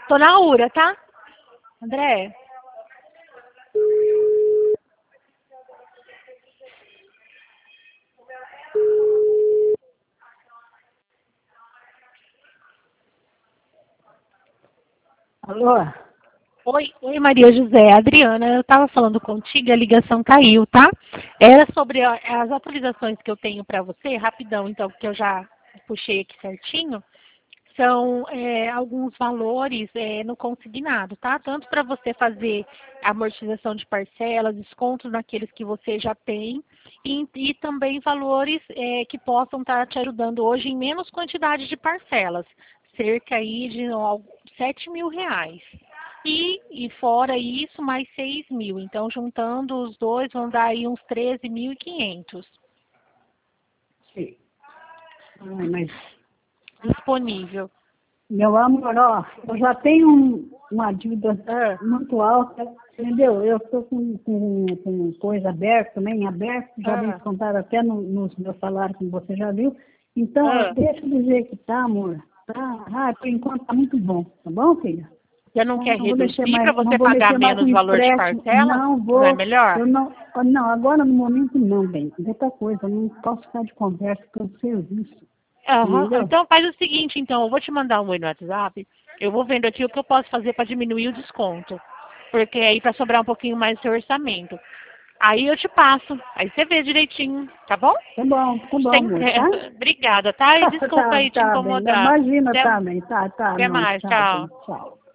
Tô na URA, tá? André? Alô? Oi, Maria José. Adriana, eu estava falando contigo, a ligação caiu, tá? Era sobre as atualizações que eu tenho para você, rapidão, então, porque eu já puxei aqui certinho. São alguns valores no consignado, tá? Tanto para você fazer amortização de parcelas, descontos naqueles que você já tem e também valores que possam estar te ajudando hoje em menos quantidade de parcelas, cerca aí de R$ 7.000. E fora isso, mais 6.000. Então, juntando os dois, vão dar aí uns 13.500 Sim. Ai, mas, disponível. meu amor, ó, eu já tenho uma dívida muito alta, entendeu? Eu estou com coisa aberta também, aberto, já me descontaram até nos meus salários, como você já viu. Então, deixa do jeito que tá, amor. Tá? Por enquanto tá muito bom, tá bom, filha? Você não quer Não vou mexer reduzir mais, para não você vou pagar mexer mais menos com valor de empréstimo, parcela? não Não é vou, melhor? não, agora no momento não, bem. Outra coisa, eu não posso ficar de conversa com o serviço, entendeu? Então faz o seguinte, então, eu vou te mandar um oi no WhatsApp, eu vou vendo aqui o que eu posso fazer para diminuir o desconto, porque aí para sobrar um pouquinho mais do seu orçamento. Aí eu te passo, aí você vê direitinho, tá bom? Tá bom, Sem amor, tá? pressa. Obrigada, tá? E desculpa aí te Tá bem, incomodar. imagina, Até, tá bem, tá, até não, mais, tchau, bem, tchau. tchau.